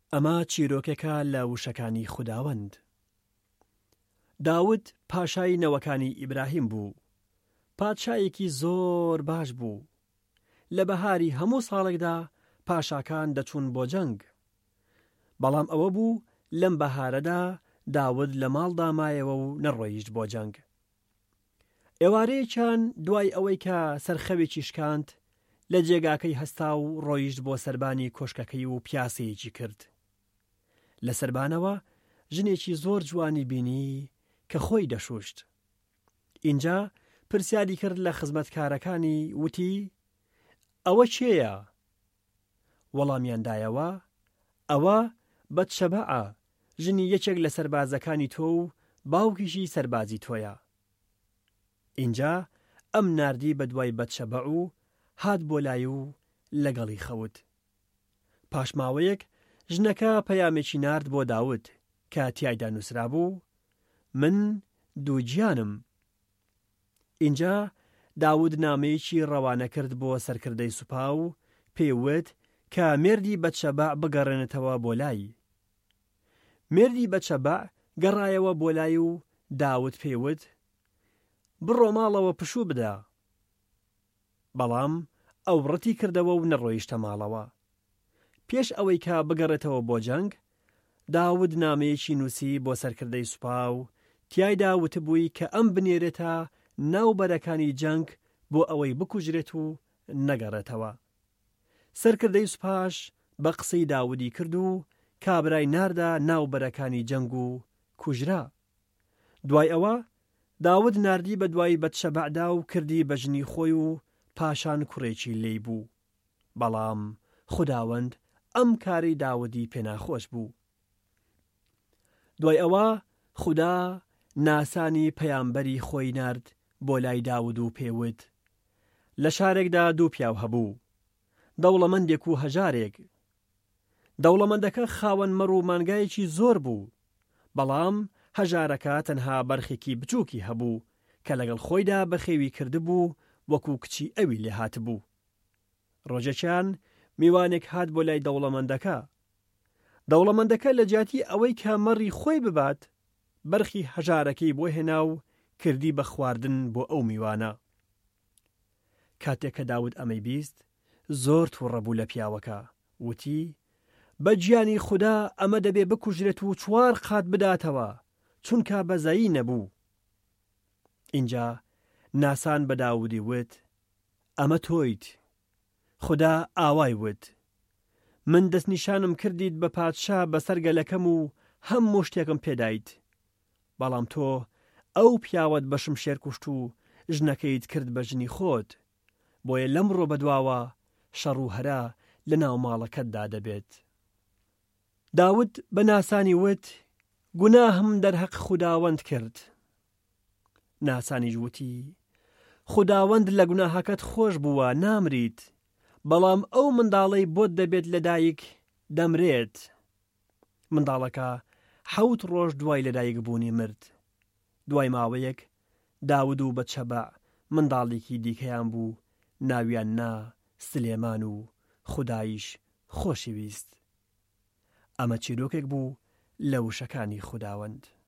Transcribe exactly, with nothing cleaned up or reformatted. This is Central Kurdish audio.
ئەمە چیرۆکێکە لە وشەکانی خوداوەند. داود پاشای نەوەکانی ئیبراهیم بوو. پادشایەکی زۆر باش بوو. لە بەهاری هەموو ساڵێکدا پاشاکان دەچوون بۆ جەنگ. بەڵام ئەوە بوو لەم بەهارەدا داود لە ماڵدا مایەوە و نەڕۆیشت بۆ جەنگ. ئێوارەیەکیان دوای ئەوەی کە سەرخەوێکی شکاند لە جێگاکەی هەستا و ڕۆیشت بۆ سەربانی کۆشکەکەی و پیاسەیەکی کرد. لە سەربانەوە ژنێکی زۆر جوانی بینی کە خۆی دەشوشت. اینجا پرسیاری کرد لە خزمەتکارەکانی، وتی: ئەوە کێیە؟ وەڵامیان دایەوە: ئەوە بەتشەبەعە، ژنی یەکێک لە سەربازەکانی تۆ و باوکیشی سەربازی تۆیە. اینجا ئەم ناردی بە دوای بەتشەبەع و هات بۆ لای و لەگەڵی خەوت. پاشماوەیەک ژنەکە پەیامێکی نارد بۆ داود کە تیایدا نووسرا بوو: من دوو گیانم. اینجا داود نامەیەکی ڕەوانە کرد بۆ سەرکردەی سوپا و پێیوت کە مێردی بەتشەبەع بگەڕێنێتەوە بۆ لای. مێردی بەتشەبەع گەڕایەوە بۆ لای و داود پێیوت: بڕۆ ماڵەوە پشوو بدە. بەڵام ئەو ڕەتی کردەوە و نەڕۆیشتە ماڵەوە. پێش ئەوەی کە بگەڕێتەوە بۆ جەنگ، داود نامەیەکی نووسی بۆ سەرکردەی سوپا و تیایدا وتبووی کە ئەم بنێرێتە ناوبەرەکانی جەنگ بۆ ئەوەی بکوژرێت و نەگەڕێتەوە. سەرکردەی سوپاش بە قسەی داودی کرد و کابرای ناردا ناوبەرەکانی جەنگ و کوژرا. دوای ئەوە داود ناردی بە دوای بەتشەبەعدا و کردی بە ژنی خۆی و پاشان کوڕێکی لێی بوو. بەڵام خوداوەند ئەم کاری داودی پێناخۆش بوو. دوای ئەوە خوددا ناسانی پەیامبەری خۆی نارد بۆ لای داود و پێوت: لە شارێکدا دوو پیاو هەبوو، دەوڵەمەندێک و هەژارێک. دەوڵەمەندەکە خاوەن مەڕ و مانگایەکی زۆر بوو، بەڵام هەژارەکە تەنها بەرخێکی بچووکی هەبوو کە لەگەڵ خۆیدا بەخێوی کردبوو وەکو کچی ئەوی لێ هاتبوو. ڕۆژێکیان میوانێک هات بۆ لای دەوڵەمەندەکە. دەوڵەمەندەکە لە جیاتی ئەوەی کە مەڕی خۆی ببات، بەرخی هەژارەکەی بۆ هێنا و کردی بە خواردن بۆ ئەو میوانە. کاتێک کە داود ئەمەی بیست، زۆر تووڕەبوو لە پیاوەکە. وتی: بە گیانی خوددا ئەمە دەبێ بکوژرێت و چوار قات بداتەوە، چونکە بەزایی نەبوو. اینجا ناسان بە داودی وت: ئەمە تۆیت. خوددا ئاوای وت: من دەستنیشانم کردیت بە پادشا بەسەر گەلەکەم و هەموو شتێکم پێدایت. بەڵام تۆ ئەو پیاوەت بەشم شێر کوشت و ژنەکەیت کرد بە ژنی خۆت. بۆیە لەمڕۆ بەدواوە شەڕ و هەرا لە ناو ماڵەکەتدا دەبێت. داود بە ناسانی وت: گوناهم دەرحەق خوداوەند کرد. ناسانیش وتی: خوداوەند لە گوناهەکەت خۆش بووە، نامریت، بەڵام ئەو منداڵەی بۆت دەبێت لەدایک دەمرێت. منداڵەکە حەوت ڕۆژ دوای لەدایک بوونی مرد. دوای ماوەیەک داود و بەتشەبەع منداڵێکی دیکەیان بوو، ناویان نا سلێمان و خودایش خۆشەویست. ئەمە چیرۆکێک بوو لە وشەکانی خوداوەند.